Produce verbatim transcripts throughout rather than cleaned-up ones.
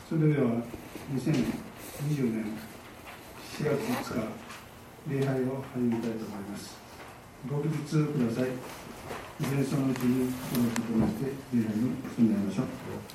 それではにせんにじゅうねんしがついつか礼拝を始めたいと思います。ご起立ください。前奏のうちに心を整えて礼拝に進めましょう。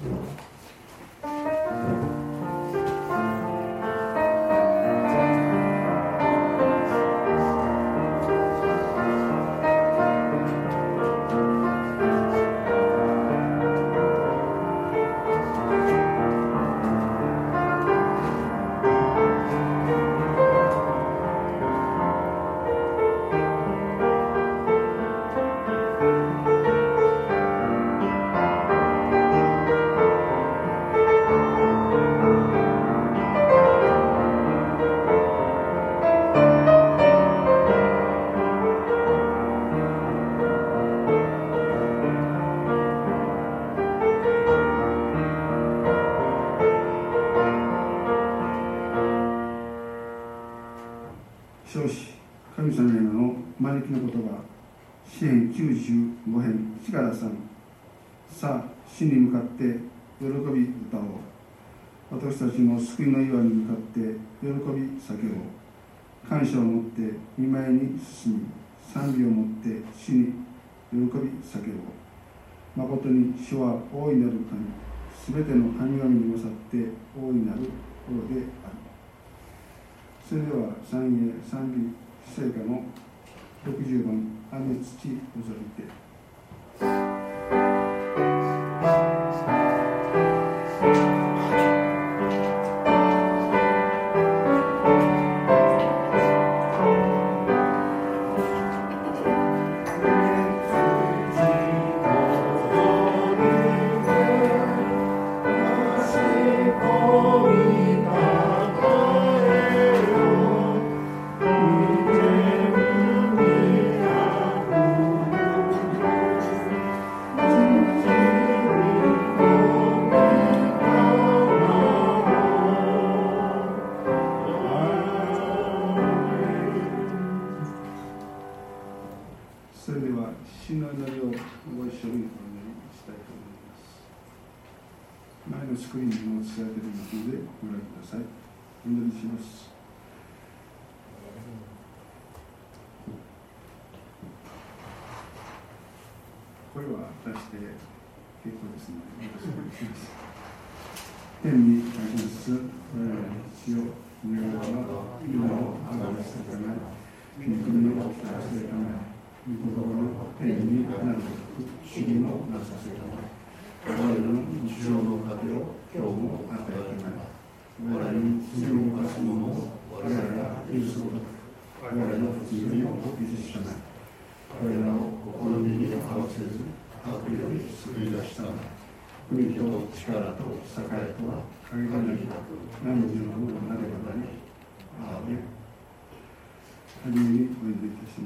主に向かって喜び歌おう。私たちの救いの岩に向かって喜び叫ぼう。感謝を持って御前に進み、賛美を持って主に喜び叫ぼう。誠に主は大いなる神、すべての神々に勝って大いなる王である。それでは三栄賛美聖歌のろくじゅうばん「雨土踊りて」。声は出して結構ですので、私もします。天にあります我々の父よ、御名は皆をあがめさせたまえ、御国を来たせたまえ、御心の天になるべく主義もなさせたまえ。我々の日常の糧を今日も与えてまえ。我々に罪を犯す者を我々が許すことく、我々の不罪を許したまえ。我々の心に合わせず悪より救い出したまえ。国と力と栄とは限りなく何時のものなればなり。アーメン。はじめにお祈りいたします。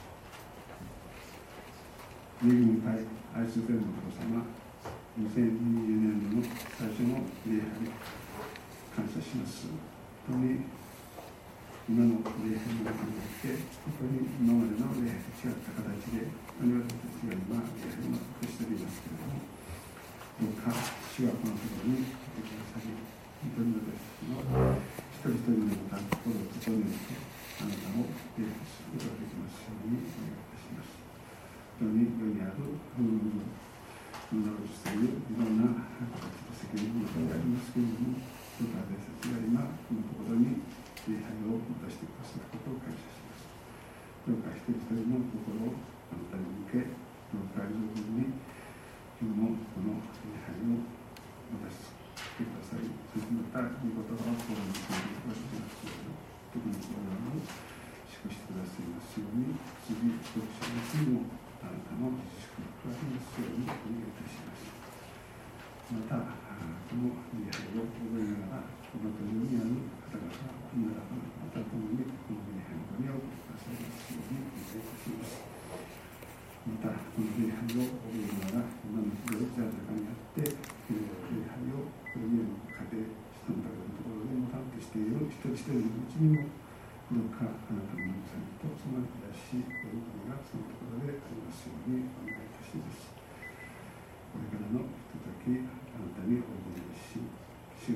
恵み深い愛する天のお父様、にせんにじゅうねんどの最初の礼拝感謝します。本当に今の礼拝の中において、本当に今までの礼拝と違った形で、私たちが今、礼拝を受けしておりますけれども、どうか主はこのところに来てくださり、本当に私たちの一人一人のまた心を整えて、あなたを礼拝することができますようにお願いいたします。本当に世にある、うんノロジスといういろんな形で世間の中がありますけれども、どうか私たちが今、このところに礼拝を持たせてくださることを感謝します。どうか一人一人の心をあなたに向け、どうか十分に今日のこの礼拝を持たせてください。そしてまた、御言葉を心に詰めていただきますけれども、特にこのように祝してくださいますように、次、読者の日にもあなたの祝福がありますようにお願いいたします。また、この礼拝を覚えながら、この国にある方々、みんな方また共にこの礼拝のご利用くださいますようにお願いいたします。また、この礼拝を覚えながら、今の日々を在中にあって、礼拝をこの家の家庭、人の中のところでも担ってしている一人一人のうちにも、どうかあなたの御神とその癒し、喜びがそのところでありますようにお願いいたします。これからのひととき、あなたにお願いし、主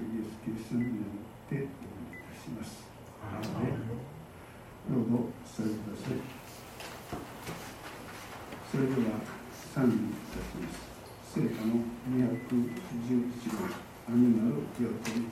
キリストによってお祈りいたします。どうぞお伝えください。それでは賛美いたします。聖歌のにひゃくじゅういちばん、雨なる喜び。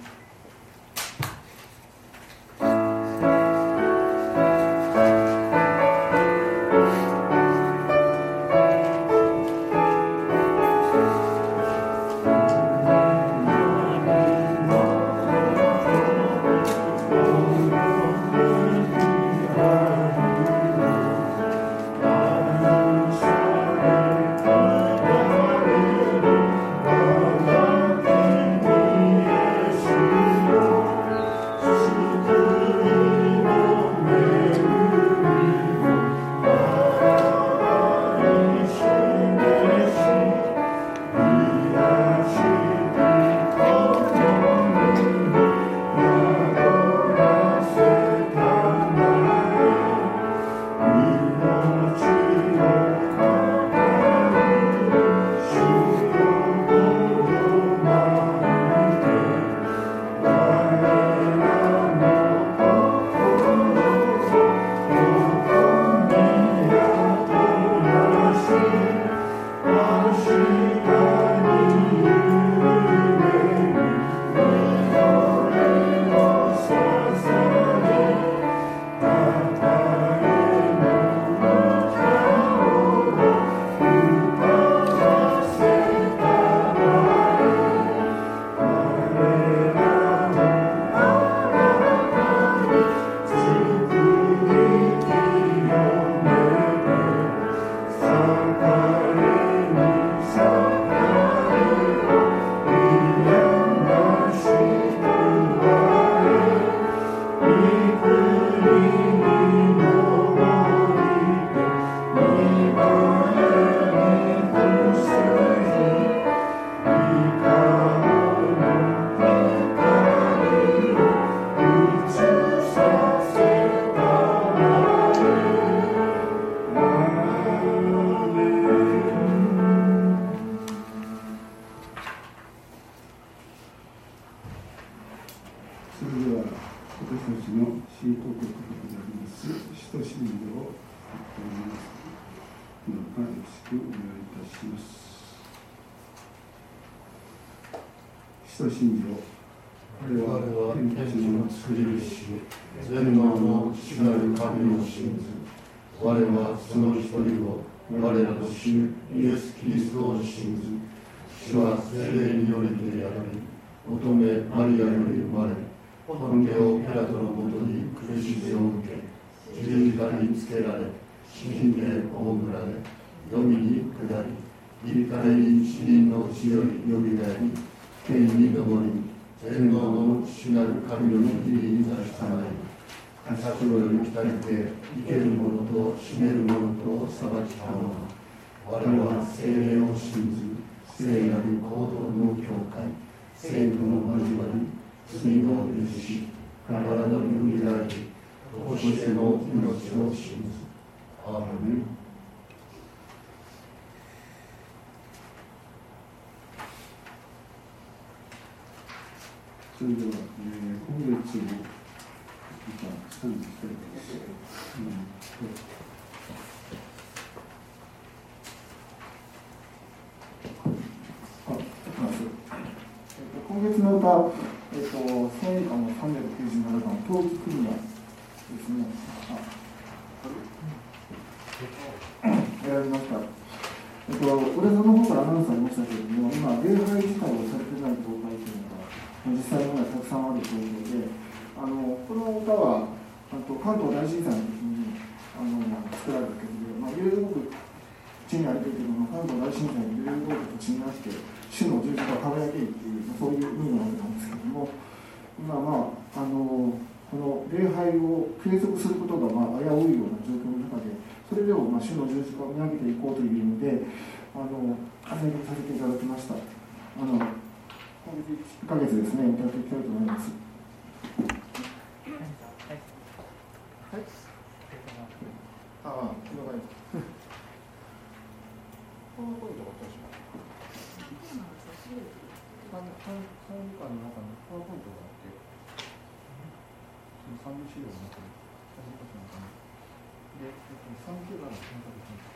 それでは、えー、今月もまた賛美したいです。うん今月の歌、えっと、聖歌のさんびゃくきゅうじゅうななばん、陶器組合ですね。選びました。えっと、俺さんの方からアナウンスありましたけれども、今、礼拝自体をされてない教会というのが、実際のものがたくさんある状況で、あのこの歌は、あと関東大震災の時にあの作られた曲で、まあ、揺れ動く地にあるけれども、関東大震災に揺れ動く土地になって、主の十字架輝けるっていう、そういう意味のわけなんですけども、今、まあ、あのこの礼拝を継続することが、まあ、危ういような状況の中で、それでも、まあ、主の十字架を見上げていこうという意味で、あの選曲させていただきました。あの今月いっかげつですね、歌っていきたいと思います。はい。ああ、了解です。このポイントを落とします。 会議会の中にパワーポイントがあって、その参入資料の中に、会議会の中に、で、えっと、さんきゅうばんの選択ですね。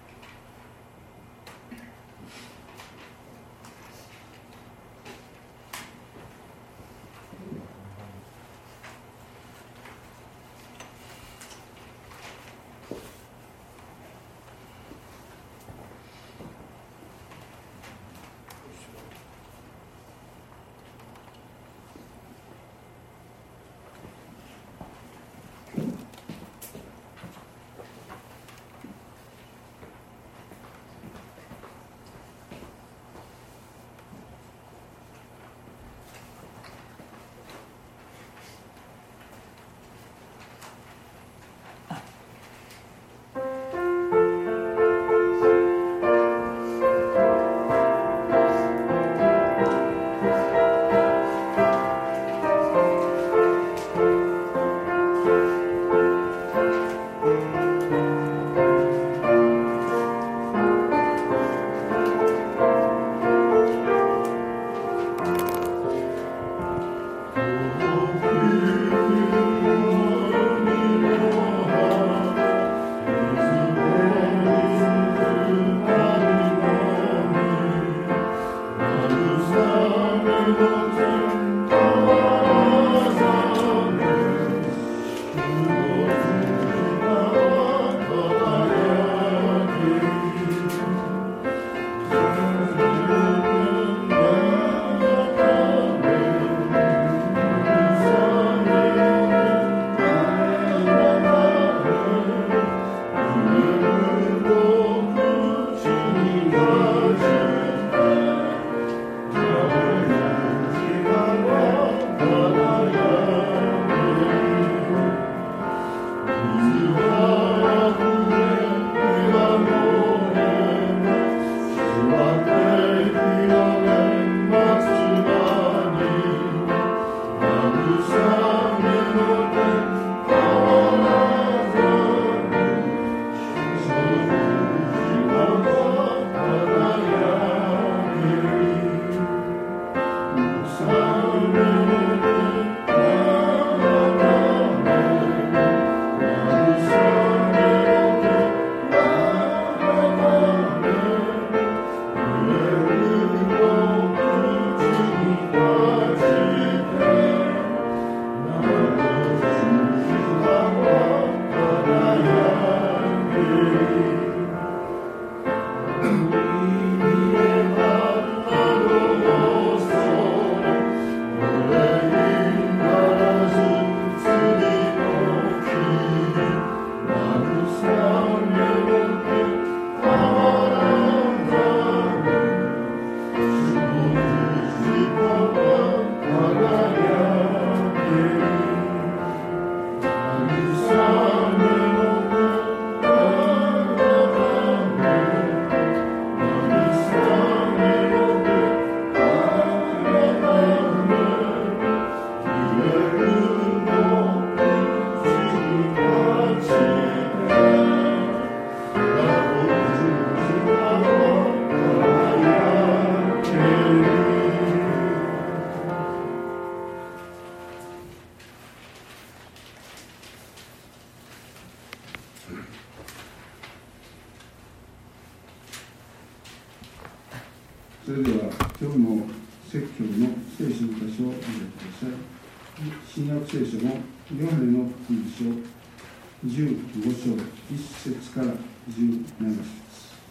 それでは今日の説教の聖書の箇所をお読みください。新約聖書のヨハネの福音書じゅうご章いっ節からじゅうなな節。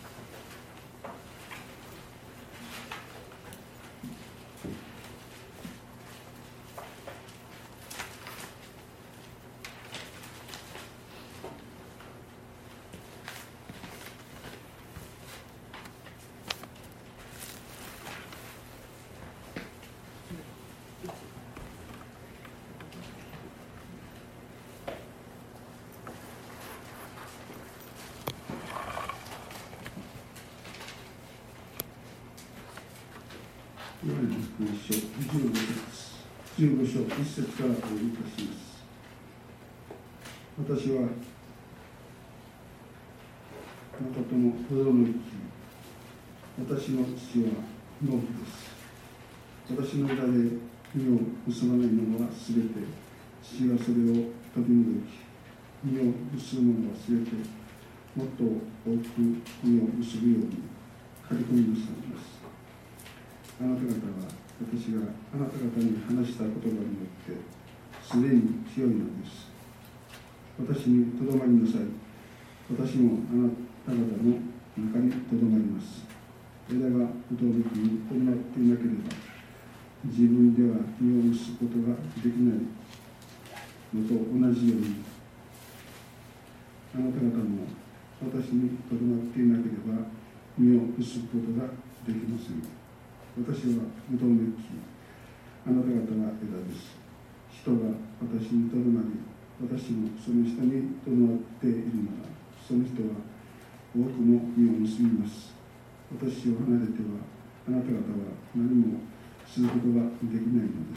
ヨハネの福音書じゅうご節じゅうご章いっ節からお読みいたします。私はあなたとの程の生き、私の父は農夫です。 私の枝で実を結ばないものはすべて父がそれを取り除き、実を結ぶものはすべてもっと多く実を結ぶように刈り込みなさいます。あなた方は私があなた方に話した言葉によってすでに強いのです。私にとどまりなさい。私もあなた方の中にとどまります。枝が不動的にとどまっていなければ自分では実を結ぶことができないのと同じように、あなた方も私にとどまっていなければ実を結ぶことができません。私は不動の木、あなた方は枝です。人が私にとどまり、私もその下にとどまっているなら、その人は多くの実を結びます。私を離れてはあなた方は何もすることができないのです。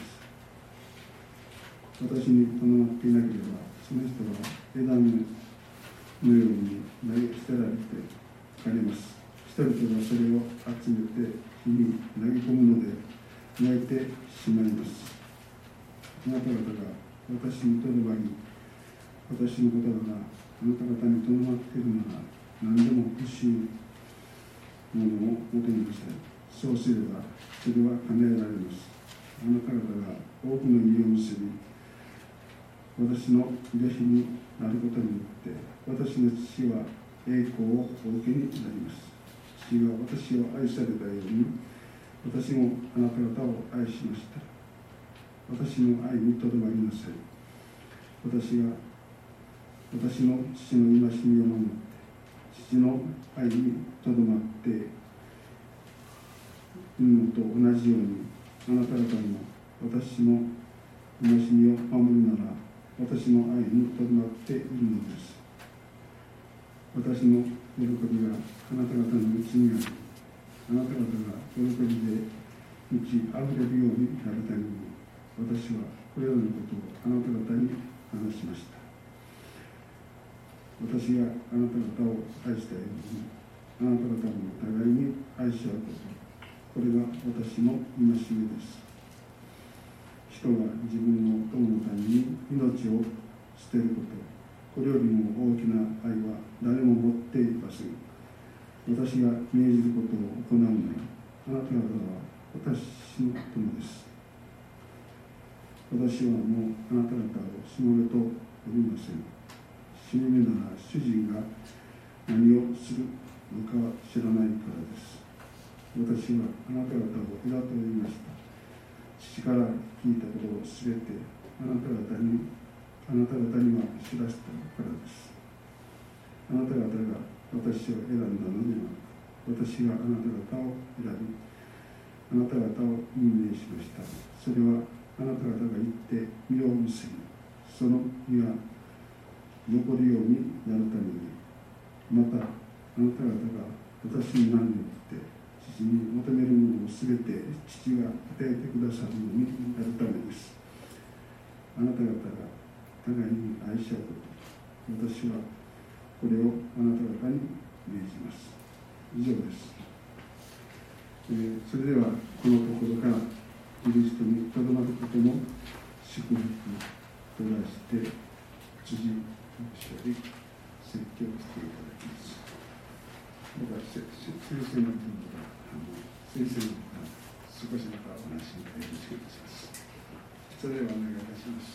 私にとどまっていなければ、その人は枝のように投げ捨てられて枯れます。人々がそれを集めて火に投げ込むので燃えてしまいます。あなた方が私にとどまり、私の言葉があなた方にとどまっているなら、何でも欲しいものを求めなさい。そうすればそれは叶えられます。あなた方が多くの実を結び、私の弟子になることによって私の父は栄光をお受けになります。父が私を愛されたように、私もあなた方を愛しました。私の愛にとどまりなさい。私が私の父の戒みを守って、父の愛にとどまっているのと同じように、あなた方も私の戒みを守るなら、私の愛にとどまっているのです。私の喜びがあなた方のうちにあり、あなた方が喜びで満ち溢れるようになるために、私はこれらのことをあなた方に話しました。私があなた方を愛したように、あなた方も互いに愛し合うこと、これが私の戒めです。人が自分の友のために命を捨てること、これよりも大きな愛は誰も持っていません。私が命じることを行うなら、あなた方は私の友です。私はもうあなた方をしもべと呼びません。しもべなら主人が何をするのかは知らないからです。私はあなた方を枝と呼びました。父から聞いたことをすべてあなた方にあなた方には知らせたからです。あなた方が私を選んだのではなく、私があなた方を選び、あなた方を任命しました。それはあなた方が行って実を結び、その実が残るようになるために、またあなた方が私の名によって父に求めるものをすべて父が与えてくださるようになるためです。あなた方が互いに愛し合うこと、私はこれをあなた方に命じます。以上です。えー、それではこのところからキリストにとどまることの祝福と題して辻牧師より説教していただきます。僕は先生の分とか先生の方が少しまたお話をよろしくいたします。それではお願いいたします。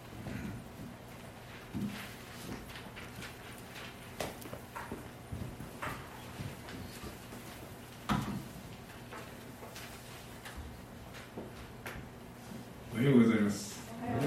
おはようございます。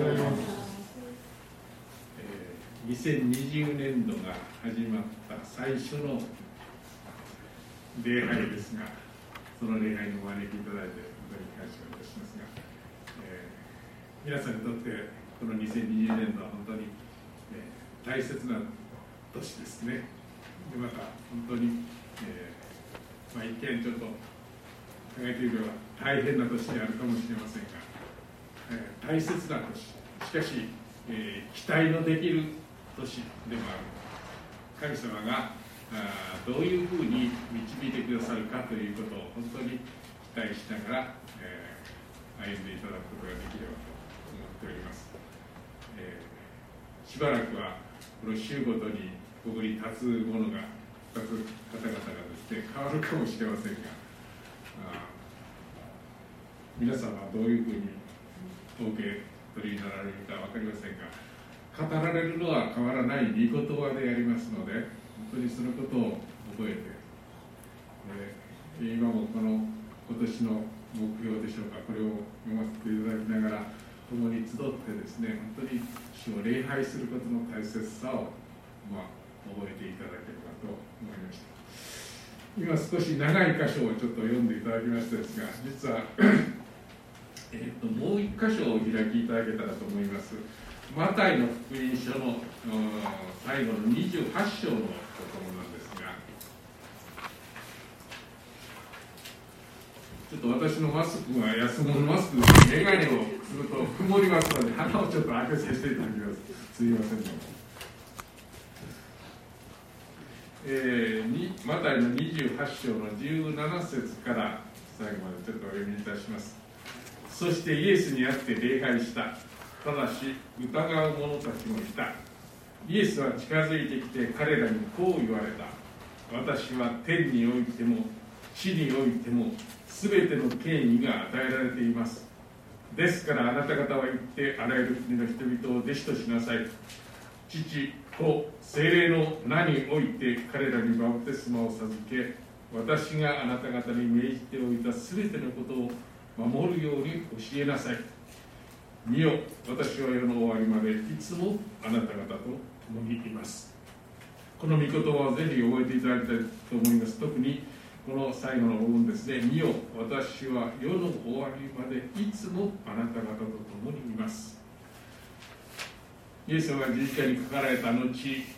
にせんにじゅうねんどが始まった最初の礼拝ですが、その礼拝にお招きいただいて本当に感謝いたしますが、えー、皆さんにとってこのにせんにじゅうねんどは本当に、えー、大切な年ですね。でまた本当に、えーまあ、一見ちょっと考えてみれば大変な年であるかもしれませんが、えー、大切な年、しかし、えー、期待のできる年でもある。神様があどういうふうに導いてくださるかということを本当に期待しながら、えー、 歩んでいただくことができればと思っております。えー、しばらくはこの週ごとにここに立つものが立つ方々がですね変わるかもしれませんが、あ皆さんはどういうふうに統計取りになられるか分かりませんが、語られるのは変わらない御言葉でありますので、本当にそのことを覚えて、えー、今もこの今年の目標でしょうか、これを読ませていただきながら共に集ってですね、本当に主を礼拝することの大切さを、まあ、覚えていただければと思いました。今少し長い箇所をちょっと読んでいただきましたですが、実はえー、ともう一箇所をお開きいただけたらと思います。マタイの福音書の最後のにじゅうはち章のところなんですが、ちょっと私のマスクが安物マスクで眼鏡をすると曇りますので、鼻をちょっと開けさせていただきます。すいませんね。えー、にマタイのにじゅうはち章のじゅうなな節から最後までちょっとお読みいたします。そしてイエスに会って礼拝した。ただし疑う者たちもいた。イエスは近づいてきて彼らにこう言われた。私は天においても地においてもすべての権威が与えられています。ですからあなた方は行ってあらゆる国の人々を弟子としなさい。父、子、聖霊の名において彼らにバプテスマを授け、私があなた方に命じておいたすべてのことを守るように教えなさい。見よ、私は世の終わりまでいつもあなた方と共にいます。この御言葉をぜひ覚えていただきたいと思います。特にこの最後の部分ですね。見よ、私は世の終わりまでいつもあなた方と共にいます。イエス様が十字架にかかられた後、よ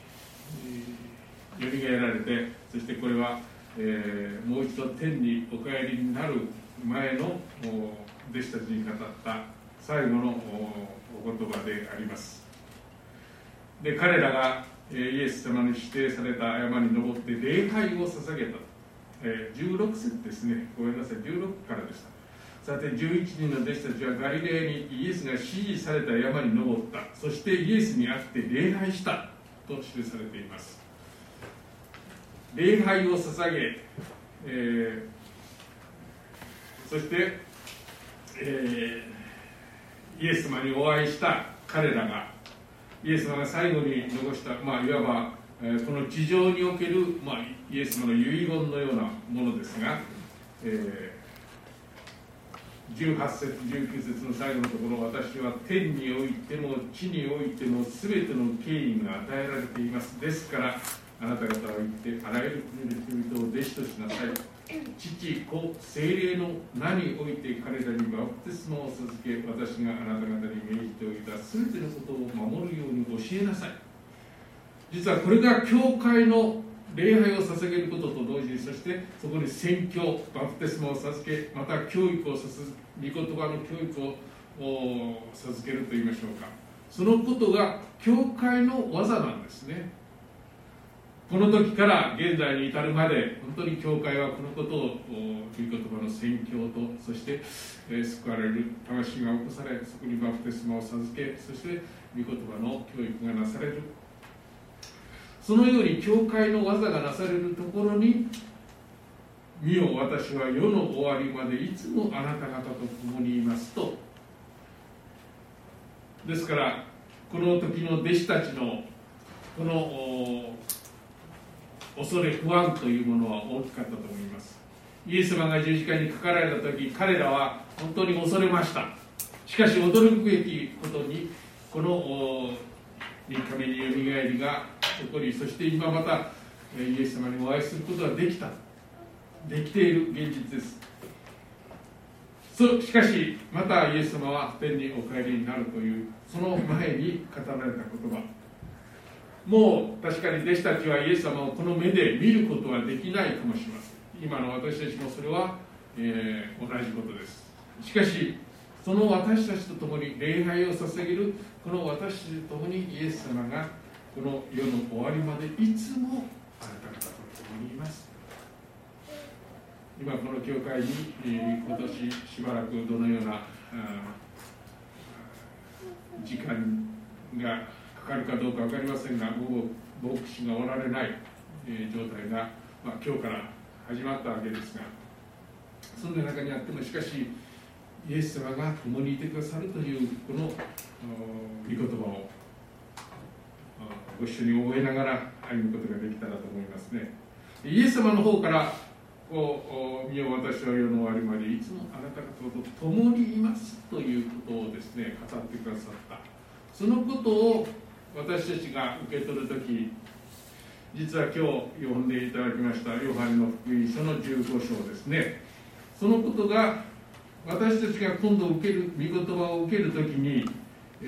みがえられて、そしてこれは、えー、もう一度天にお帰りになる前の弟子たちに語った最後のお言葉であります。で、彼らがイエス様に指定された山に登って礼拝を捧げた、えー、じゅうろく節ですね。ごめんなさい、じゅうろくからでした。さてじゅういちにんの弟子たちはガリレアにイエスが指示された山に登った。そしてイエスに会って礼拝したと記されています。礼拝を捧げ、えーそして、えー、イエス様にお会いした彼らが、イエス様が最後に残した、まあ、いわば、えー、この地上における、まあ、イエス様の遺言のようなものですが、えー、じゅうはち節、じゅうきゅう節の最後のところ、私は天においても地においてもすべての権威が与えられています。ですからあなた方は行ってあらゆる国の人々を弟子としなさい。父、子、聖霊の名において彼らにバプテスマを授け、私があなた方に命じておいたすべてのことを守るように教えなさい。実はこれが教会の礼拝を捧げることと同時に、そしてそこに宣教、バプテスマを授け、また教育をさせ、御言葉の教育を授けると言いましょうか。そのことが教会の技なんですね。この時から現在に至るまで、本当に教会はこのことを御言葉の宣教と、そして、えー、救われる魂が起こされ、そこにバプテスマを授け、そして御言葉の教育がなされる。そのように教会の技がなされるところに、見よ、私は世の終わりまでいつもあなた方と共にいますと。ですからこの時の弟子たちのこの恐れ不安というものは大きかったと思います。イエス様が十字架にかかられた時、彼らは本当に恐れました。しかし驚くべきことに、このみっかめによみがえりが起こり、そして今またイエス様にお会いすることができた、できている現実です。そしかしまたイエス様は天にお帰りになるという、その前に語られた言葉、もう確かに弟子たちはイエス様をこの目で見ることはできないかもしれません。今の私たちもそれは、えー、同じことです。しかしその私たちと共に礼拝を捧げるこの私たちと共にイエス様がこの世の終わりまでいつもあなた方と共にいます。今この教会に、えー、今年しばらくどのような時間がかかるかどうか分かりませんが、もう牧師がおられない、えー、状態が、まあ、今日から始まったわけですが、そんな中にあっても、しかしイエス様が共にいてくださるというこの御言葉をご一緒に覚えながら歩むことができたらと思いますね。イエス様の方からこう見よ、私は世の終わりまでいつもあなた方と共にいますということをですね、語ってくださった。そのことを私たちが受け取るとき、実は今日読んでいただきましたヨハネの福音書のじゅうご章ですね。そのことが私たちが今度受ける御言葉を受けるときに、え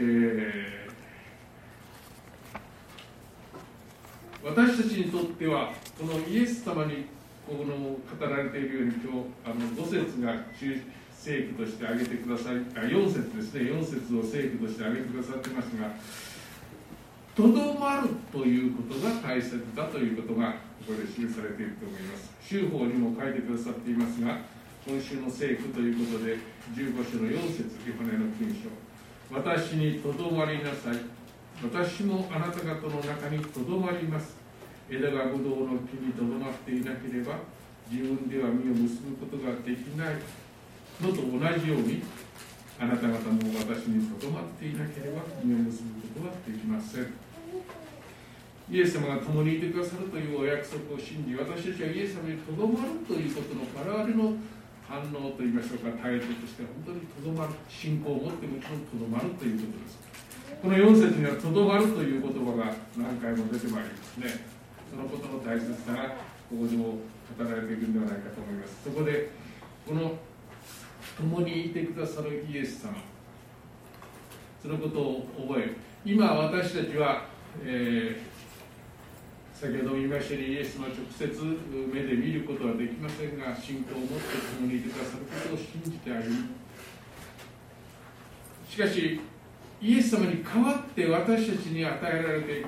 ー、私たちにとってはこのイエス様にこの語られているように、今日あのご節が聖句として挙げてください、あよん節ですね、よん節を聖句として挙げてくださってますが、とどまるということが大切だということがここで記されていると思います。修法にも書いてくださっていますが、今週の聖句ということでじゅうご章のよん節、ヨハネの福音書、私にとどまりなさい、私もあなた方の中にとどまります。枝がブドウの木にとどまっていなければ自分では実を結ぶことができないのと同じように、あなた方も私にとどまっていなければ実を結ぶことはできません。イエス様が共にいてくださるというお約束を信じ、私たちはイエス様にとどまるということの我々の反応といいましょうか、態度としては本当にとどまる、信仰を持ってもちろんとどまるということです。このよん節にはとどまるという言葉が何回も出てまいりますね。そのことの大切さがここでも語られているんではないかと思います。そこでこの共にいてくださるイエス様、そのことを覚え、今私たちは、えー、先ほども言いましたようにイエス様を直接目で見ることはできませんが、信仰を持って共にいてくださることを信じて歩む。しかしイエス様に代わって私たちに与えられている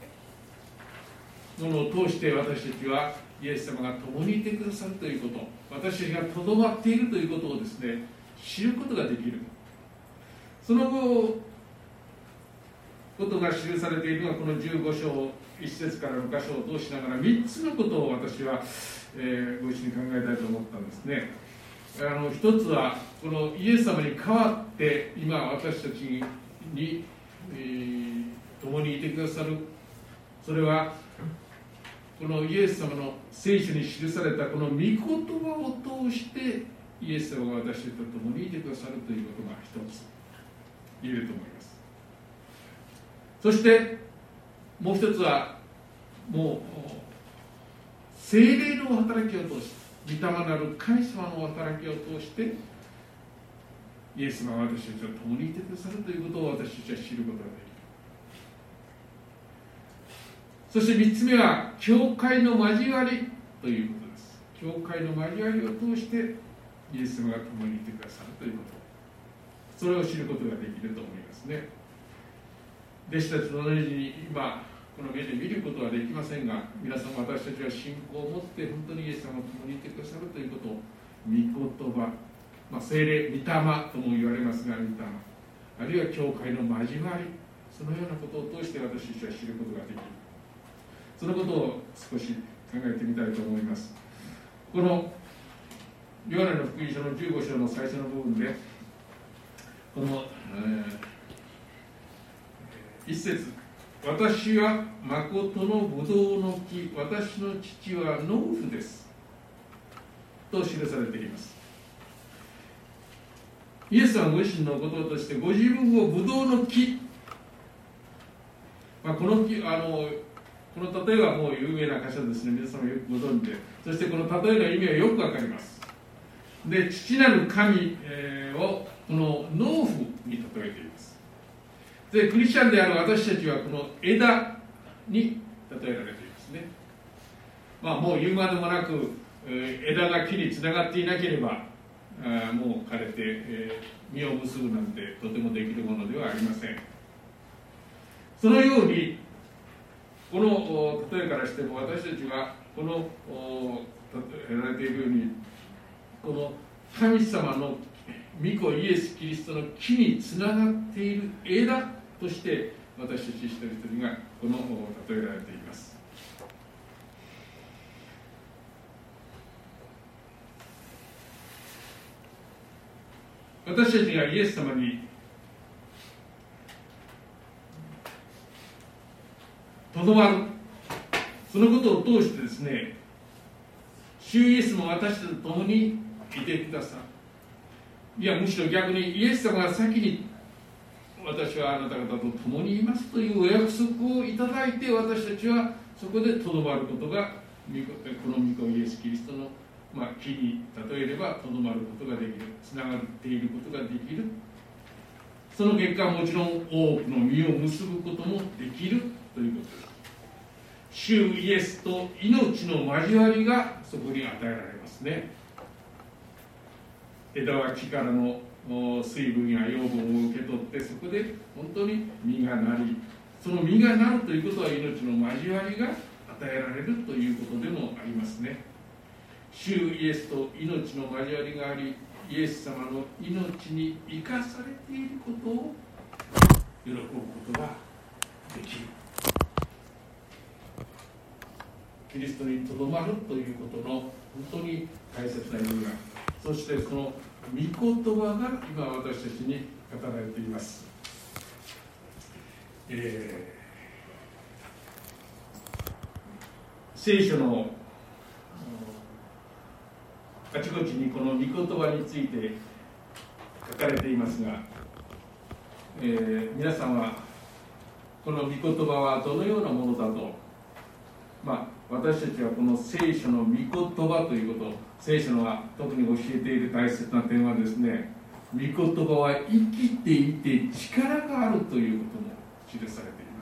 ものを通して、私たちはイエス様が共にいてくださるということ、私たちがとどまっているということをですね、知ることができる。その後ことが記されているのがこのじゅうご章いち節からろく章を通しながらみっつのことを私は、えー、ご一緒に考えたいと思ったんですね。あの一つはこのイエス様に代わって今私たちに、えー、共にいてくださる、それはこのイエス様の聖書に記されたこの御言葉を通してイエス様が私たちと共にいてくださるということが一つ言えると思います。そしてもう一つは、もう聖霊の働きを通して、御霊なる神様の働きを通してイエス様が私たちと共にいてくださるということを私たちは知ることができる。そしてみっつめは教会の交わりということです。教会の交わりを通してイエス様が共にいてくださるということ、それを知ることができると思いますね。弟子たちと同じに今この目で見ることはできませんが、皆さん私たちは信仰を持って本当にイエス様が共にいてくださるということを、御言葉、まあ、聖霊、御霊とも言われますが、御霊、あるいは教会の交わり、そのようなことを通して私たちは知ることができる。そのことを少し考えてみたいと思います。このヨハネの福音書のじゅうご章の最初の部分で、この、えー、一節、私は誠のブドウの木、私の父は農夫ですと記されています。イエス様ご自身のこととしてご自分をブドウの木、まあ、この木あのこの例えはもう有名な箇所ですね、皆様よくご存知で、そしてこの例えの意味はよくわかります。で、父なる神、えー、をこの農夫に例えています。で、クリスチャンである私たちはこの枝に例えられていますね。まあもう言うまでもなく、えー、枝が木につながっていなければあもう枯れて、えー、実を結ぶなんてとてもできるものではありません。そのようにこの例えからしても、私たちはこの例えられているように、この神様の御子イエス・キリストの木につながっている枝として私たち一人一人がこの例えられています。私たちがイエス様にとどまる、そのことを通してですね、主イエスも私たちと共にいてくださる。いや、むしろ逆にイエス様が先に私はあなた方と共にいますというお約束をいただいて、私たちはそこでとどまることが、この御子イエス・キリストの、まあ、木に例えればとどまることができる、つながっていることができる。その結果、もちろん多くの実を結ぶこともできるということです。主イエスと命の交わりがそこに与えられますね。枝は木からの水分や養分を受け取って、そこで本当に実がなり、その実がなるということは命の交わりが与えられるということでもありますね。主イエスと命の交わりがあり、イエス様の命に生かされていることを喜ぶことができる。キリストにとどまるということの本当に大切な意味が、そしてその御言葉が今私たちに語られています。えー、聖書のあちこちにこの御言葉について書かれていますが、えー、皆さんはこの御言葉はどのようなものだと、まあ、私たちはこの聖書の御言葉ということ、聖書のは特に教えている大切な点はですね、御言葉は生きていて力があるということも記されています。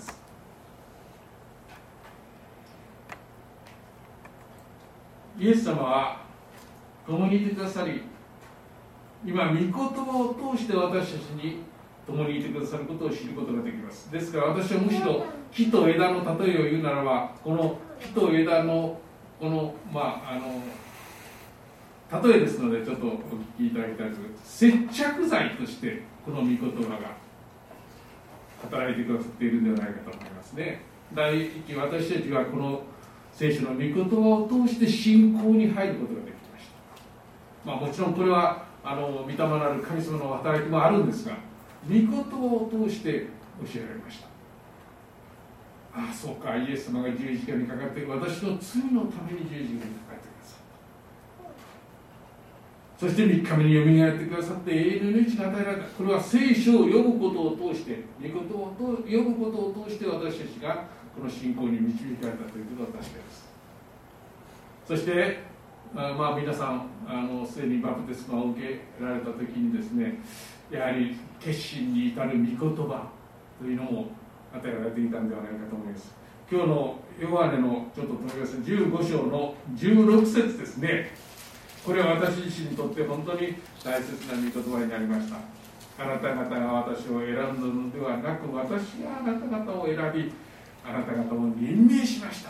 イエス様は共にいてくださり、今御言葉を通して私たちに共にいてくださることを知ることができます。ですから私はむしろ木と枝の例えを言うならば、この木と枝のこのまああの例えですのでちょっとお聞きいただきたいと思います。接着剤としてこの御言葉が働いてくださっているんではないかと思いますね。第一、私たちはこの聖書の御言葉を通して信仰に入ることができました。まあ、もちろんこれはあの御霊なる神様の働きもあるんですが、御言葉を通して教えられました。ああ、そうか、イエス様が十字架にかかって私の罪のために十字架にかかってくださった。そしてみっかめによみがえってくださって永遠の命が与えられた。これは聖書を読むことを通して、御言葉を読むことを通して私たちがこの信仰に導かれたということは確かです。そしてあまあ皆さんあのすでにバプテスマを受けられた時にですね、やはり決心に至る御言葉というのも与えられていたんではないかと思います。今日のヨハネのちょっと飛びますじゅうご章のじゅうろく節ですね。これは私自身にとって本当に大切な御言葉になりました。あなた方が私を選んだのではなく、私があなた方を選び、あなた方を任命しました。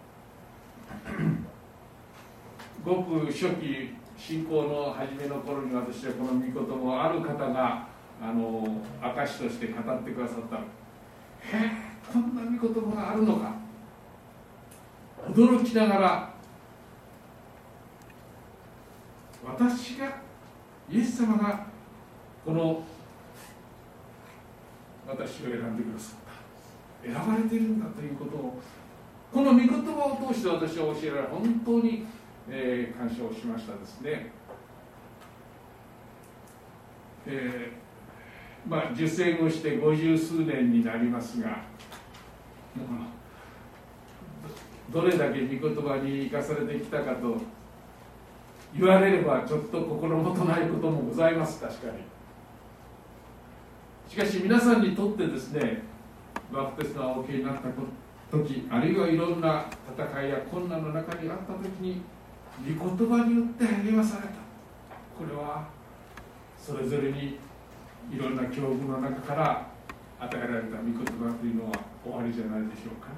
ごく初期信仰の初めの頃に私はこの御言葉をある方があの証として語ってくださった。へえ、こんな御言葉があるのか、驚きながら、私がイエス様がこの私を選んでくださった、選ばれているんだということをこの御言葉を通して私は教えられ、本当に、えー、感謝をしましたですね。えー、まあ受洗をして五十数年になりますが、どれだけ御言葉に生かされてきたかと言われればちょっと心もとないこともございます。確かに。しかし皆さんにとってですね、バプテスマをお受けになった時、あるいはいろんな戦いや困難の中にあった時に御言葉によって励まされた。これはそれぞれにいろんな境遇の中から与えられた御言葉というのは終わりじゃないでしょうか。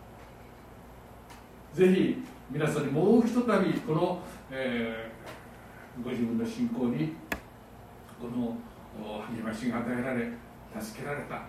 ぜひ皆さんにもうひとたびこの、えー、ご自分の信仰にこの励ましが与えられ助けられた、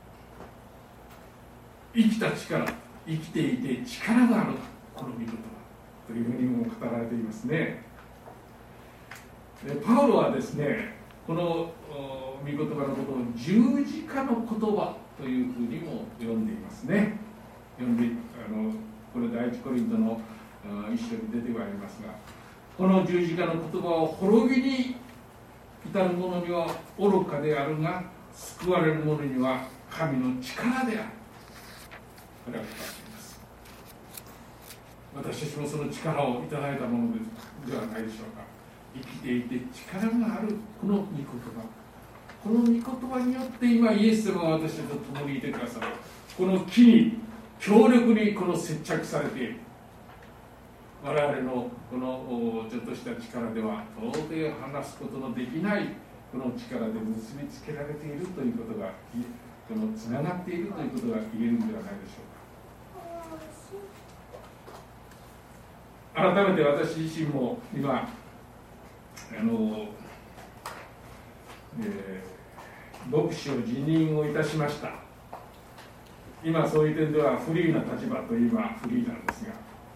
生きた力、生きていて力があるこの御言葉というふうにも語られていますね。でパウロはですね、この御言葉のことを十字架の言葉というふうにも呼んでいますね。読んであのこれ第一コリントの一章に出てまいりますが、この十字架の言葉を滅びに至る者には愚かであるが、救われる者には神の力である。これは語っています。私たちもその力をいただいたものではないでしょうか。生きていて力があるこの御言葉、この御言葉によって今イエス様が私たちと共にいてくださる。この木に強力にこの接着されている。我々のこのちょっとした力では到底離すことのできないこの力で結びつけられているということが、このつながっているということが言えるのではないでしょうか。改めて私自身も今あの、えー、牧師を辞任をいたしました。今そういう点ではフリーな立場といえばフリーなんですが、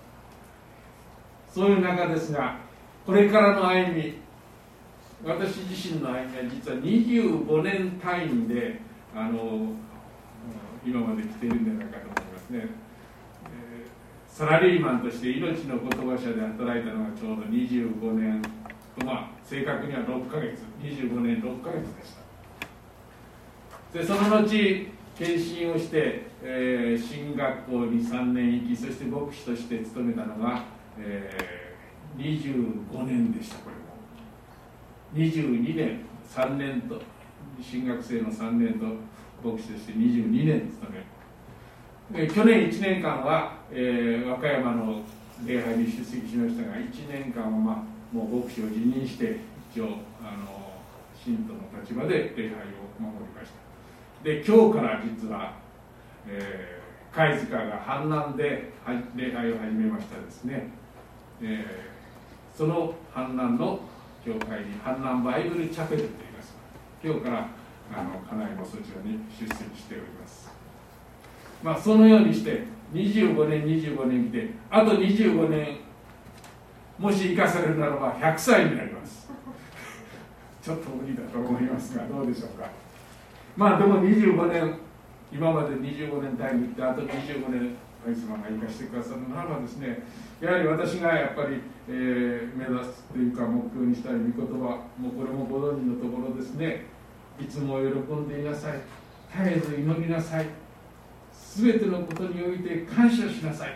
そういう中ですが、これからの歩み、私自身の歩みは実はにじゅうごねん単位であの今まで来ているんじゃないかと思いますね。えー、サラリーマンとして命の言葉社で働いたのがちょうどにじゅうごねん、まあ、正確にはろっかげつ、にじゅうごねんろっかげつでした。でその後献身をして、えー、進学校にさんねん行き、そして牧師として勤めたのが、えー、にじゅうごねんでした。これもにじゅうにねん、さんねんと進学生のさんねんと牧師としてにじゅうにねん勤め、で去年いちねんかんは、えー、和歌山の礼拝に出席しましたが、いちねんかんは、まあ、もう牧師を辞任して一応あの信徒の立場で礼拝を守りました。で今日から実は、えー、貝塚が氾濫で礼拝を始めましたですね。えー、その氾濫の教会に氾濫バイブルチャペルといいます。今日からあの家内もそちらに出席しております。まあそのようにしてにじゅうごねんにじゅうごねん来て、あとにじゅうごねんもし生かされるならばひゃくさいになります。ちょっと無理だと思いますが、どうでしょうか。まあでもにじゅうごねん、今までにじゅうごねん単位に行って、あとにじゅうごねん神様が生かしてくださるならばですね、やはり私がやっぱり、えー、目指すというか目標にしたい御言葉、もうこれもご存知のところですね。いつも喜んでいなさい、絶えず祈りなさい、すべてのことにおいて感謝しなさい。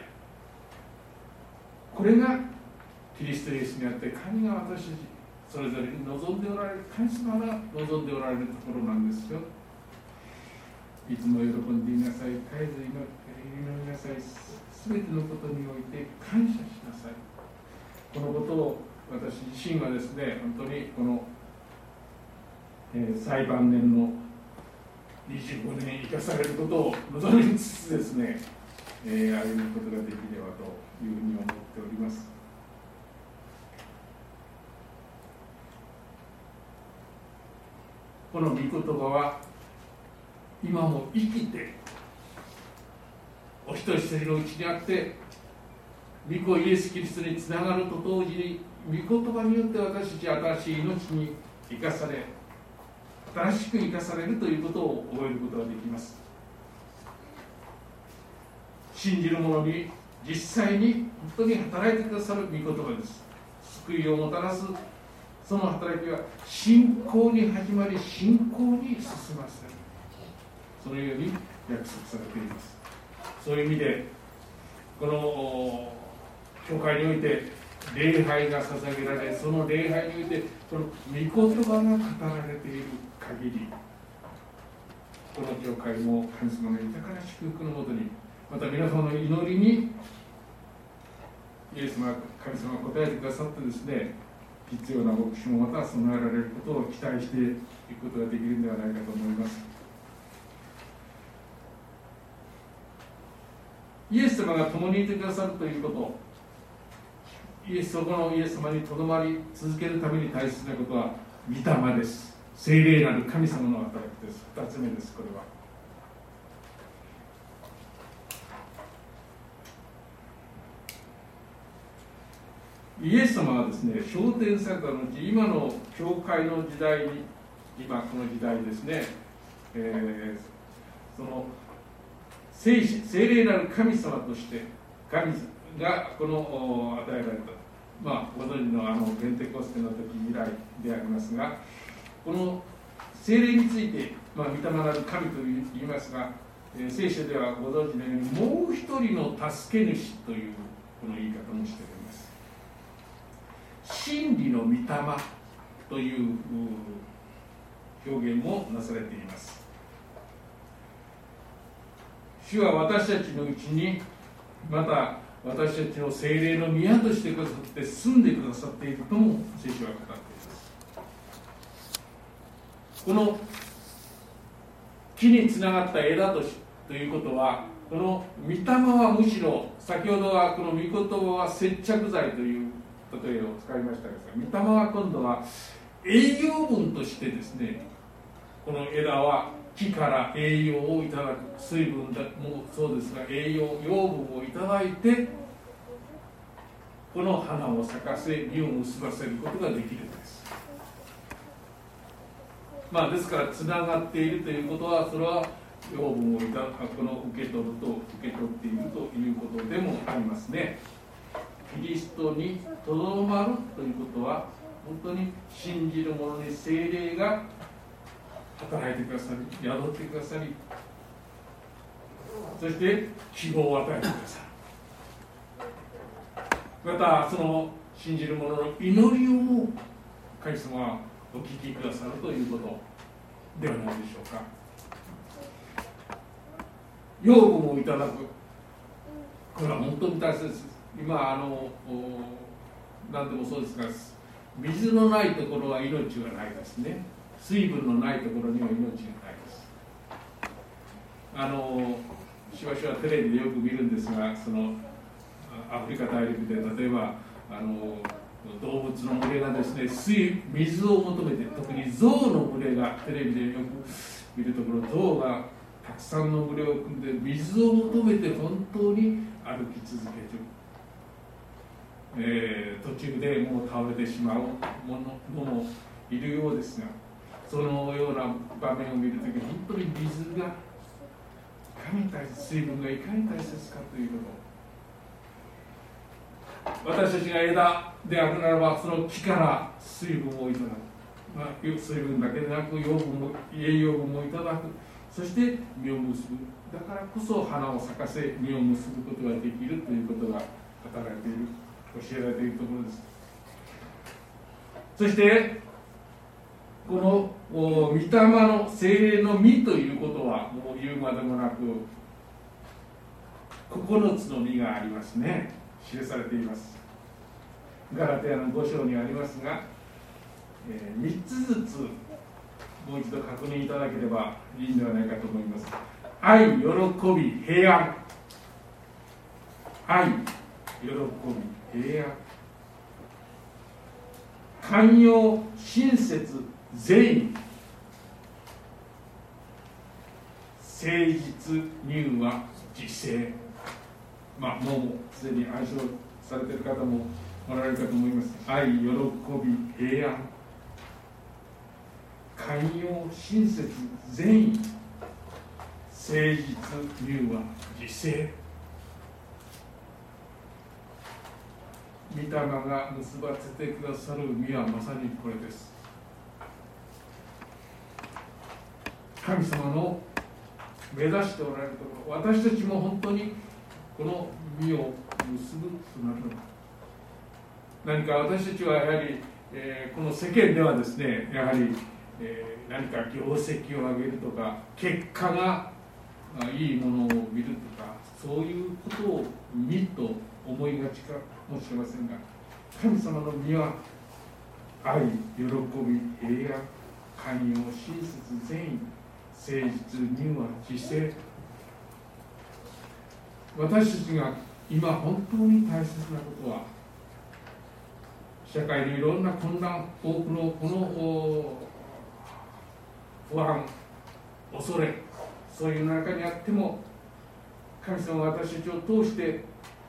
これがキリストイエスにあって神が私たちそれぞれに望んでおられる、神様が望んでおられるところなんですよ。いつも喜んでいなさい、絶えず祈りなさい、すべてのことにおいて感謝しなさい。このことを私自身はですね、本当にこの、えー、最晩年のにじゅうごねん生かされることを望みつつですね、えー、歩むことができればというふうに思っております。この御言葉は今も生きてお一人一人のうちにあって、御子イエス・キリストにつながると同時に御言葉によって私たち新しい命に生かされ、新しく生かされるということを覚えることができます。信じる者に実際に本当に働いてくださる御言葉です。救いをもたらすその働きは信仰に始まり信仰に進ませる、そのように約束されています。そういう意味でこの教会において礼拝が捧げられ、その礼拝においてこの御言葉が語られている限り、この教会も神様の豊かな祝福のもとに、また皆様の祈りにイエス様、神様が答えてくださってですね、必要な牧師もまた備えられることを期待していくことができるのではないかと思います。イエス様が共にいてくださるということ、イエスそこのイエス様にとどまり続けるために大切なことは御霊です。 聖霊なる神様の働きです。ふたつめです。これはイエス様はですね、昇天された後、今の教会の時代に、今この時代ですね、えー、その 聖, 聖霊なる神様として神がこの与えられた、まあ、ご存知のあのペンテコステの時以来でありますが、この聖霊について、まあ、御霊なる神と言いますが、えー、聖書ではご存知のようにもう一人の助け主というこの言い方もしております。真理の御霊という表現もなされています。主は私たちのうちに、また私たちの聖霊の宮としてくださって住んでくださっているとも聖書は語っています。この木につながった枝としということは、この御霊はむしろ、先ほどはこの御言葉は接着剤という例えを使いましたが、御霊は今度は栄養分としてですね、この枝は木から栄養をいただく、水分もそうですが栄養養分をいただいて、この花を咲かせ実を結ばせることができるんです。まあ、ですからつながっているということは、それは養分をいただく、この受け取ると受け取っているということでもありますね。キリストにとどまるということは、本当に信じる者に聖霊が働いてくださり、宿ってくださり、そして希望を与えてくださる。またその信じる者の祈りをも神様はお聞きくださるということではないでしょうか。養分をいただく、これは本当に大切です。今あの何でもそうですが、水のないところは命がないですね。水分のないところには命がないです。あのしばしばテレビでよく見るんですが、そのアフリカ大陸で例えばあの動物の群れがですね、水水を求めて、特に象の群れがテレビでよく見るところ、象がたくさんの群れを組んで水を求めて本当に歩き続ける。えー、途中でもう倒れてしまうものもいるようですが、そのような場面を見るとき、本当に水がいかに大切、水分がいかに大切かということを、私たちが枝であるならば、その木から水分をいただく、まあ、水分だけでなく養分も栄養分もいただく、そして実を結ぶ。だからこそ花を咲かせ実を結ぶことができるということが働いている、教えられているところです。そしてこの御霊の聖霊の実ということは、もう言うまでもなくここのつの実がありますね。記されています。ガラテヤのご章にありますが、えー、みっつずつもう一度確認いただければいいんではないかと思います。愛、喜び、平安。愛、喜び、平安。寛容、親切、善意。誠実、柔和、自制。まあもうすでに暗唱されている方もおられるかと思います。愛、喜び、平安。寛容、親切、善意。誠実、柔和、自制。御霊が結ばせてくださる実はまさにこれです。神様の目指しておられるところ、私たちも本当にこの実を結ぶとなるのか。何か私たちはやはり、えー、この世間ではですね、やはり、えー、何か業績を上げるとか、結果がいいものを見るとか、そういうことを実と思いがちかもしれませんが、神様の実は愛、喜び、平安、寛容、親切、善意、誠実、柔和、自制。私たちが今本当に大切なことは、社会のいろんな混乱、多くのこの不安、恐れ、そういう中にあっても、神様は私たちを通して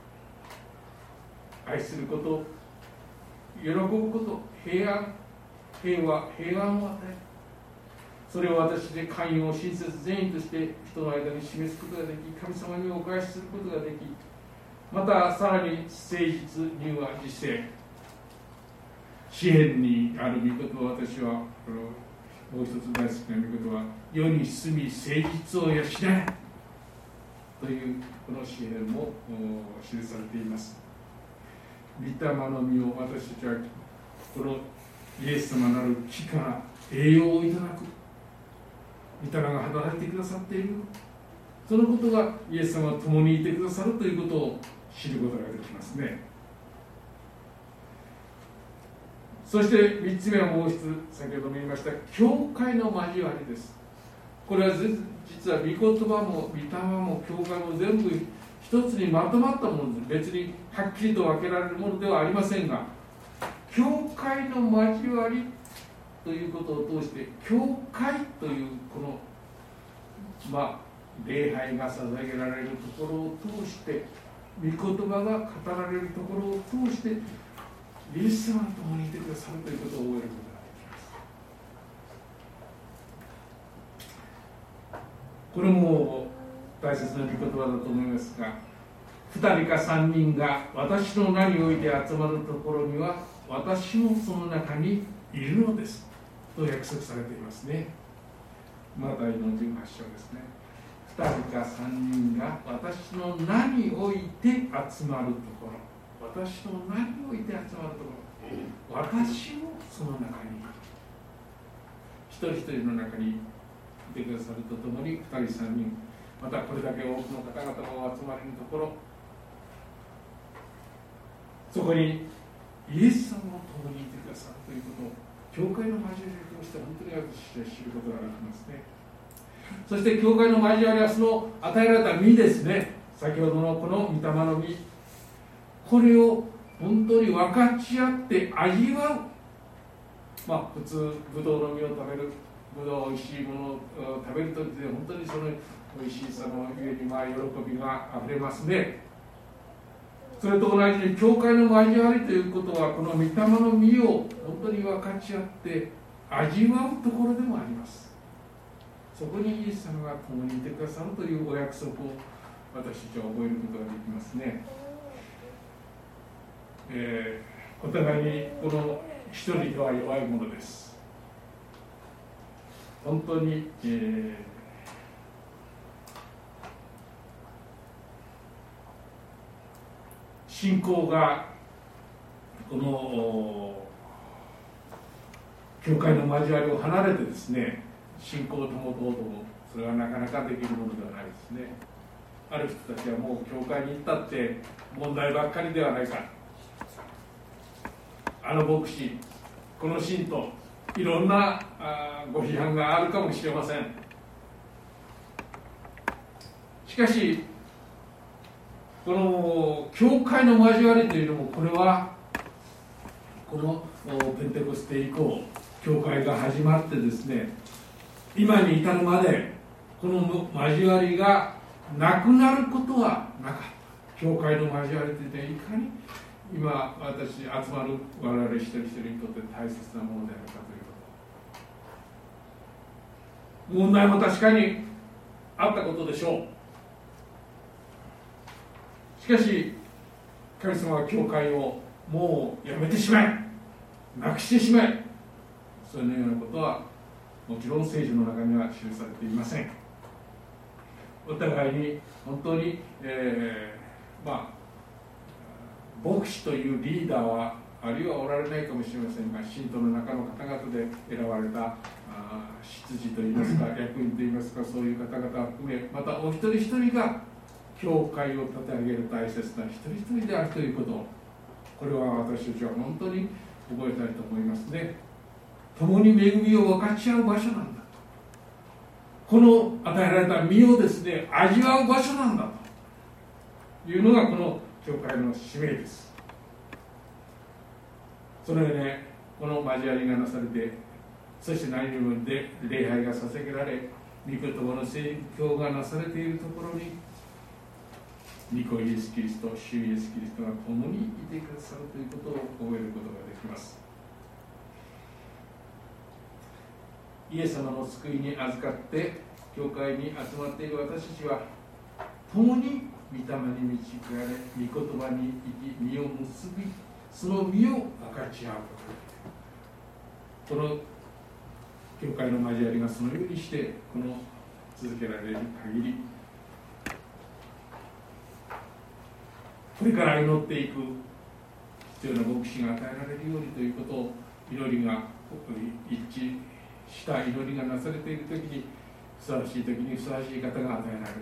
愛すること、喜ぶこと、平安、平和、平安を与える。それを私で寛容、親切、善意として人の間に示すことができ、神様にお返しすることができ、またさらに誠実、柔和、実践、支援にある御事を私は、もう一つ大好きな御事は、世に住み誠実を養えというこの支援も記されています。御霊の実を私たちはこのイエス様なる木から栄養をいただく。御霊が働いてくださっている。そのことがイエス様が共にいてくださるということを知ることができますね。そしてみっつめはもう一つ、先ほども言いました教会の交わりです。これは実は御言葉も御霊も教会も全部一つにまとまったものです。別にはっきりと分けられるものではありませんが、教会の交わりということを通して、教会というこの、まあ、礼拝が捧げられるところを通して、御言葉が語られるところを通して、イエス様と共にいてくださるということを覚えることができます。これも大切な御言葉だと思いますが、ふたりかさんにんが私の名において集まるところには、私もその中にいるのですと約束されていますね。マタイのじゅうはち章ですね。ふたりかさんにんが私の名において集まるところ、私の名において集まるところ、私もその中にいる。一人一人の中にいてくださるとともに、ふたりさんにん、またこれだけ多くの方々がお集まりのところ、そこにイエス様も共にいてくださるということを、教会の交わりとして本当に私は知ることができますね。そして教会の交わりはその与えられた実ですね。先ほどのこの御霊の実、これを本当に分かち合って味わう。まあ普通ブドウの実を食べる、ブドウおいしいものを食べるときで本当にそのおいしさのゆえにまあ喜びがあふれますね。それと同じに教会の交わりということは、この御霊の実を本当に分かち合って味わうところでもあります。そこにイエス様が共にいてくださるというお約束を私たちは覚えることができますね。えー、お互いにこの一人では弱いものです。本当に、えー信仰がこの教会の交わりを離れてですね、信仰を保とうとも、それはなかなかできるものではないですね。ある人たちはもう教会に行ったって問題ばっかりではないか、あの牧師、この信徒、いろんなあご批判があるかもしれません。しかしこの教会の交わりというのも、これはこのペンテコステ以降、教会が始まってですね、今に至るまでこの交わりがなくなることはなかった。教会の交わりというのは、いかに今私集まる我々一人一人にとって大切なものであるかということ。問題も確かにあったことでしょう。しかし神様は教会をもうやめてしまえ、なくしてしまえ、そのようなことはもちろん聖書の中には記されていません。お互いに本当に、えー、まあ牧師というリーダーはあるいはおられないかもしれませんが、信徒の中の方々で選ばれたあ執事といいますか、役員といいますか、そういう方々を含め、またお一人一人が教会を立て上げる大切な一人一人であるということ、これは私たちは本当に覚えたいと思いますね。共に恵みを分かち合う場所なんだと、この与えられた実をですね、味わう場所なんだというのがこの教会の使命です。それでね、この交わりがなされてそして何よりも礼拝が捧げられ、御言葉の宣教がなされているところに、御子イエス・キリスト、主イエス・キリストが共にいてくださるということを覚えることができます。イエス様の救いに預かって教会に集まっている私たちは、共に御霊に導かれ、御言葉に生き、実を結び、その実を分かち合うことができる。この教会の交わりがそのようにしてこの続けられる限り、これから祈っていく必要な牧師が与えられるようにということを、祈りが一致した祈りがなされているときに、ふさわしいときにふさわしい方が与えられる。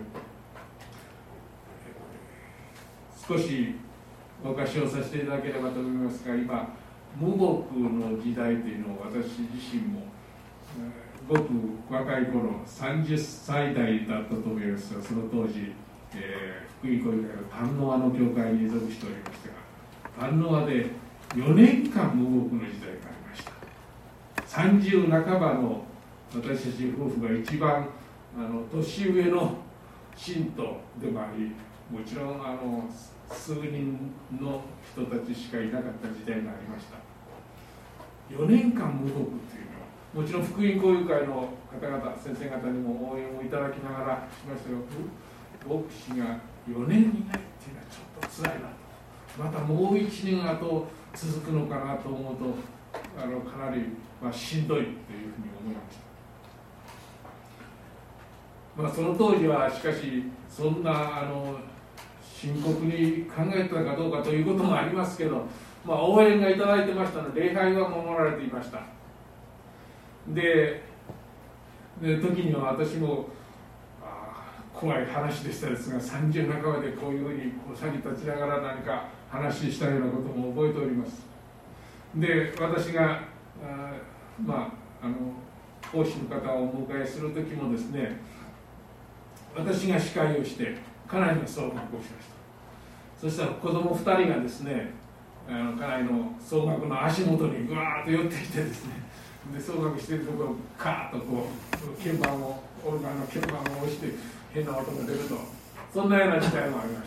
少しお貸しをさせていただければと思いますが、今無牧の時代というのを私自身もごく若い頃さんじゅっさい代だったと思いますが、その当時、えー、福井教会の丹野輪の教会に属しておりましたが、丹野輪でよねんかん無牧の時代がありました。さんじゅう半ばの私たち夫婦が一番あの年上の信徒でもあり、もちろんあの数人の人たちしかいなかった時代がありました。よねんかん無牧というのは、もちろん福音交友会の方々、先生方にも応援をいただきながらしましたが、牧師がよねんいないっていうのはちょっとつらいなと、またもういちねんあと続くのかなと思うと、あのかなり、まあ、しんどいというふうに思いました。まあ、その当時はしかしそんなあの深刻に考えたかどうかということもありますけど、まあ、応援がいただいてましたので礼拝は守られていました。で、で時には私も怖い話でしたですが、さんじゅう半ばでこういうふうにこう先立ちながら何か話したようなことも覚えております。で、私があまああの講師の方をお迎えする時もですね、私が司会をして家内の総額をしました。そしたら子供ふたりがですね、あの家内の総額の足元にぐわーっと寄ってきてですね、で総額しているところをカーッとこう鍵盤をオルガンの鍵盤を押して変な音が出ると、そんなような時代もありました。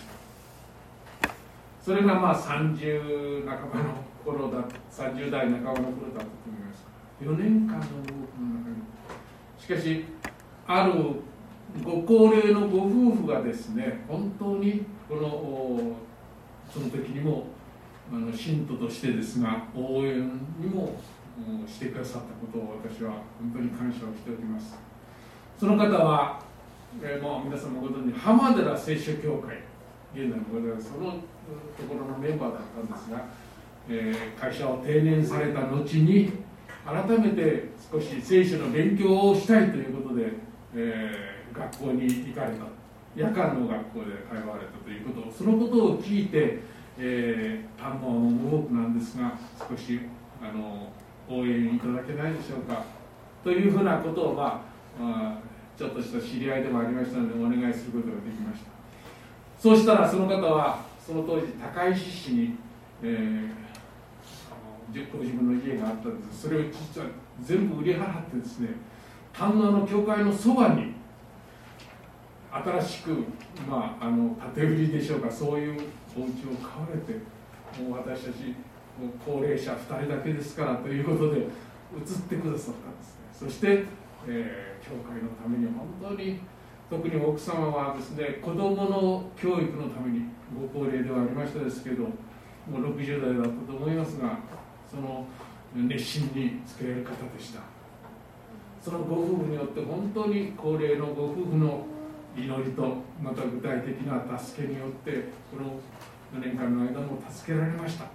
それがまあさんじゅう半ばの頃だ、さんじゅう代半ばの頃だったと思います。よねんかんの動きの中に、しかしあるご高齢のご夫婦がですね、本当にこのその時にもあの信徒としてですが応援にもしてくださったことを私は本当に感謝をしております。その方は、えー、もう皆さんもご存知浜寺聖書協会、現在のございますそのところのメンバーだったんですが、えー、会社を定年された後に改めて少し聖書の勉強をしたいということで、えー学校に行かれた、夜間の学校で通われたということを、そのことを聞いて、えー、反応の無牧なんですが、少しあの応援いただけないでしょうかというふうなことを、まあまあ、ちょっとした知り合いでもありましたのでお願いすることができました。そうしたらその方はその当時高石市に、えー、ご自分の家があったんです。それを実は全部売り払ってですね、丹野の教会のそばに新しく、まあ、あの建て売りでしょうか、そういうお家を買われて、もう私たちもう高齢者ふたりだけですからということで移ってくださったんですね。そして、えー、教会のために本当に、特に奥様はですね、子どもの教育のためにご高齢ではありましたですけど、もうろくじゅう代だったと思いますが、その熱心に付き合える方でした。そのご夫婦によって本当に高齢のご夫婦の祈りと、また具体的な助けによってこのよねんかんの間も助けられました。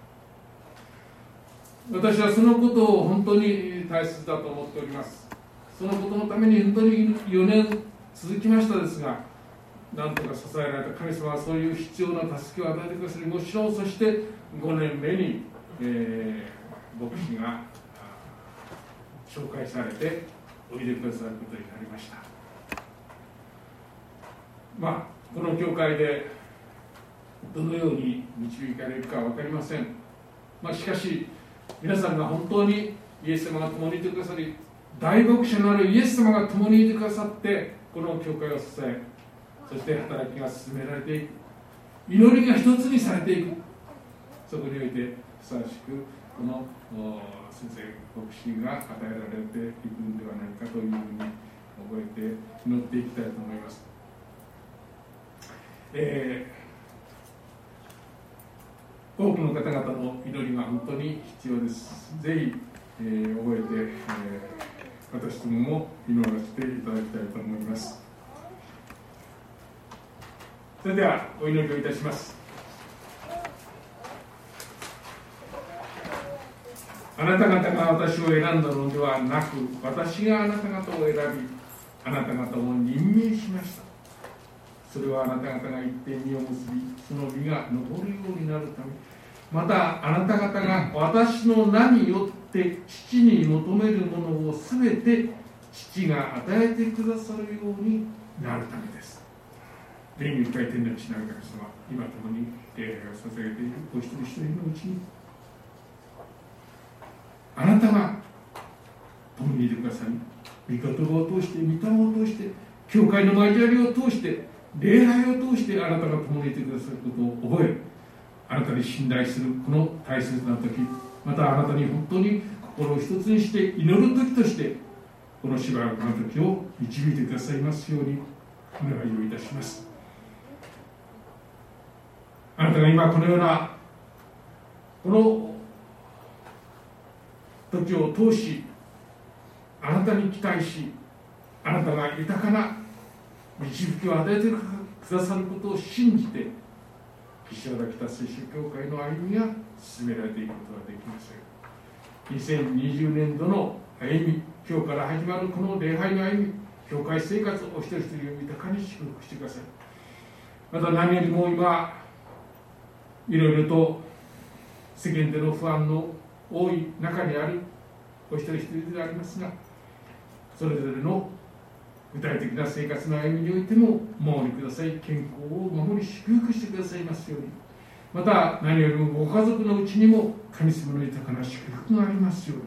私はそのことを本当に大切だと思っております。そのことのために本当によねん続きましたですが、なんとか支えられた神様はそういう必要な助けを与えてくださり、もちろんそしてごねんめに、えー、牧師が紹介されておいでくださることになりました。まあ、この教会でどのように導かれるか分かりません。まあ、しかし皆さんが本当にイエス様が共にいてくださり、 大牧者なるイエス様が共にいてくださってこの教会を支え、そして働きが進められていく、祈りが一つにされていく、そこにおいてふさわしくこの先生牧師が与えられていくんではないかというふうに覚えて祈っていきたいと思います。えー、多くの方々の祈りが本当に必要です。ぜひ、えー、覚えて、えー、私どもも祈らせていただきたいと思います。それではお祈りをいたします。あなた方が私を選んだのではなく、私があなた方を選び、あなた方を任命しました。それはあなた方が一定に実を結び、その実が残るようになるため、またあなた方が私の名によって父に求めるものをすべて父が与えてくださるようになるためです。天に深い天の父なる神様、今共に礼拝を捧げているお一人一人のうちに、あなたが共にいてくださり、御言葉を通して、御霊を通して、教会の交わりを通して、礼拝を通してあなたが共にいてくださることを覚え、あなたに信頼するこの大切な時、またあなたに本当に心を一つにして祈る時として、このしばらくの時を導いてくださいますようにお願いをいたします。あなたが今このようなこの時を通し、あなたに期待し、あなたが豊かな導きを与えてくださることを信じて、岸和田北聖書教会の歩みが進められていくことができますように。にせんにじゅうねんどの歩み、今日から始まるこの礼拝の歩み、教会生活をお一人一人を豊かに祝福してください。また何よりも今いろいろと世間での不安の多い中にあるお一人一人でありますが、それぞれの具体的な生活の歩みにおいてもお守りください。健康を守り祝福してくださいますように。また何よりもご家族のうちにも神様の豊かな祝福がありますように。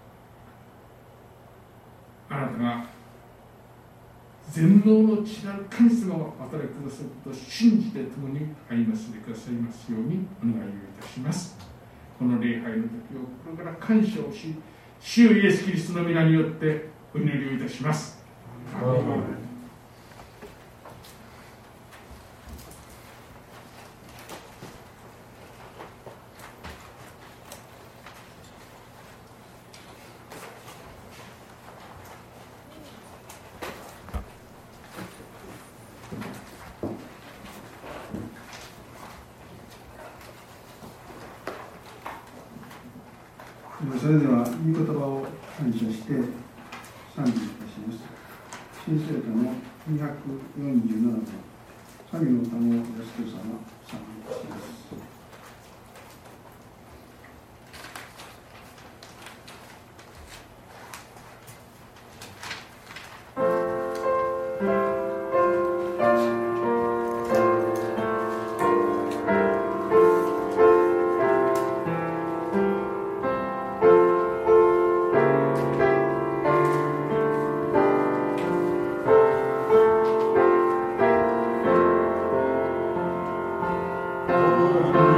あなたが全能の知なる神様を働きくださることを信じて共に歩ませてくださいますようにお願いをいたします。この礼拝の時を心から感謝をし、主イエスキリストの皆によってお祈りをいたします。アーメン。 それでは御言葉を感謝して賛美いたします。新聖歌のにひゃくよんじゅうなな番、神の歌の安子様、賛美いたします。 Oh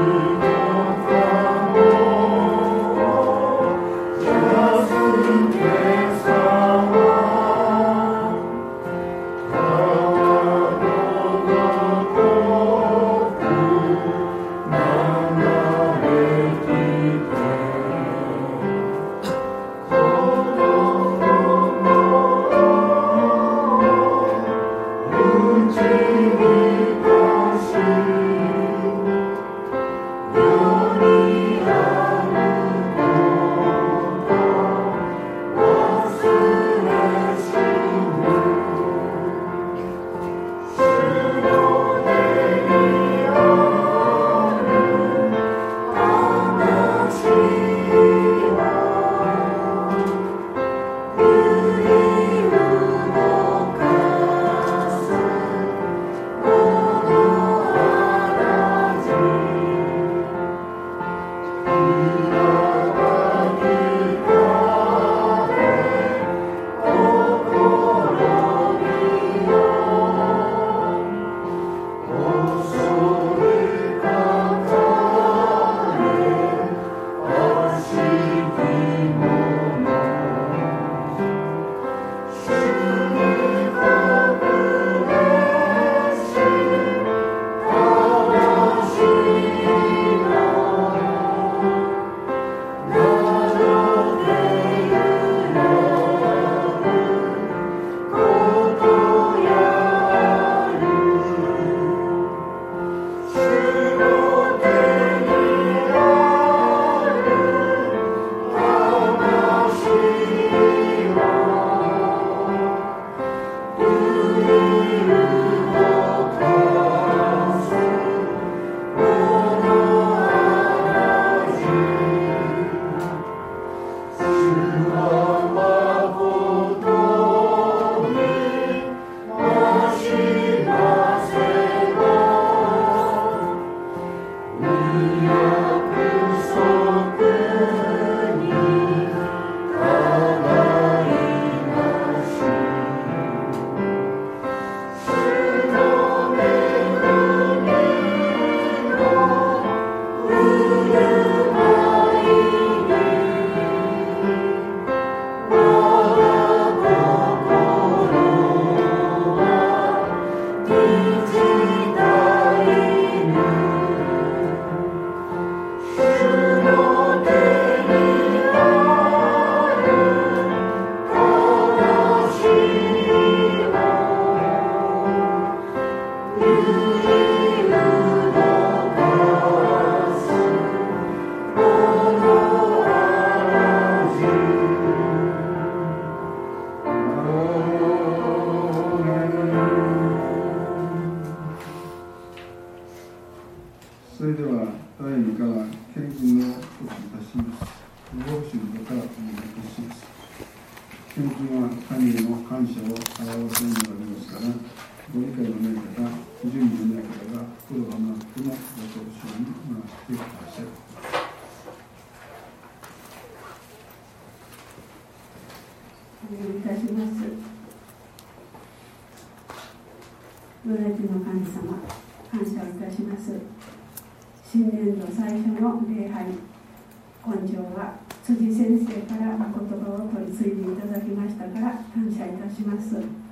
それでは第二課は献金の告知いたします。ご奉仕の方からお願いいたします。献金は神への感謝を表すものでありますから、ご理解のない方、不準備のない方が心がなくてもご奉仕に回してください。 お願いいたします。ブラジの神様、感謝をいたします。新年度最初の礼拝、今生は辻先生からお言葉を取り継いでいただきましたから感謝いたします。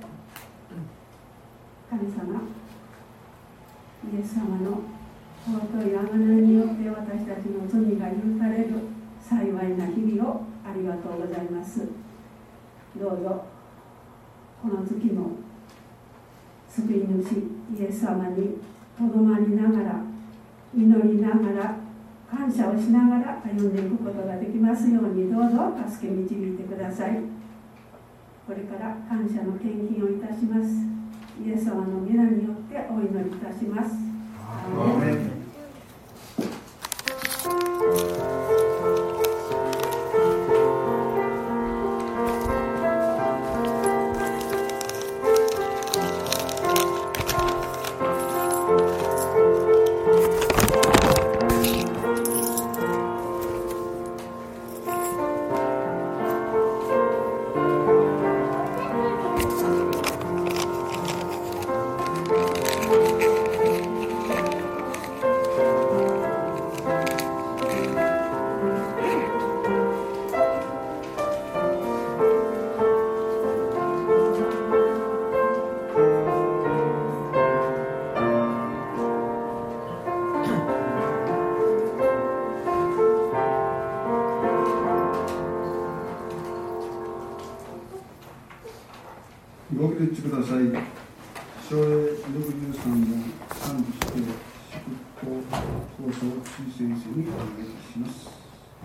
神様、イエス様の尊い贖いによって私たちの罪が許される幸いな日々をありがとうございます。どうぞこの月も救い主イエス様にとどまりながら、祈りながら、感謝をしながら歩んでいくことができますように、どうぞ助け導いてください。これから感謝の献金をいたします。イエス様の皆によってお祈りいたします。アーメン。 ご起立ください。昭和ろくじゅうさんねん賛美して祝福放送辻先生にお願いします。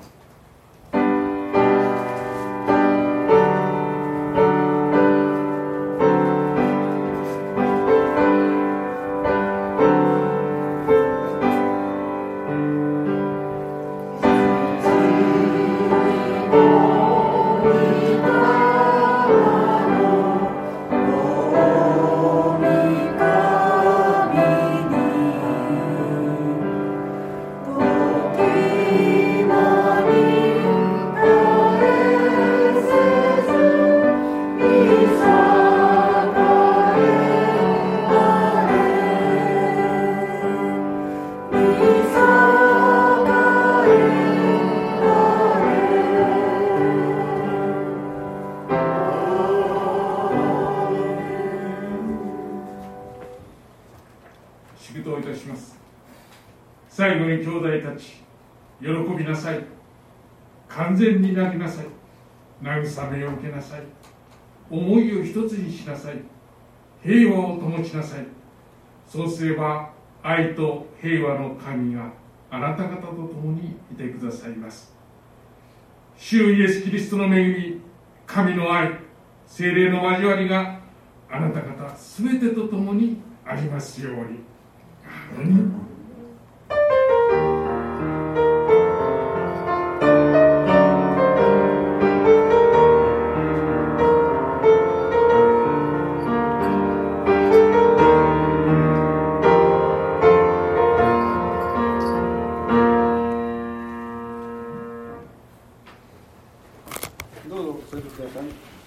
祝祷いたします。最後に兄弟たち、喜びなさい。完全に泣きなさい。慰めを受けなさい。思いを一つにしなさい。平和を保ちなさい。そうすれば愛と平和の神があなた方と共にいてくださいます。主イエス・キリストの恵み、神の愛、聖霊の交わりがあなた方すべてと共にありますように。アーメン。 どうぞお座りください。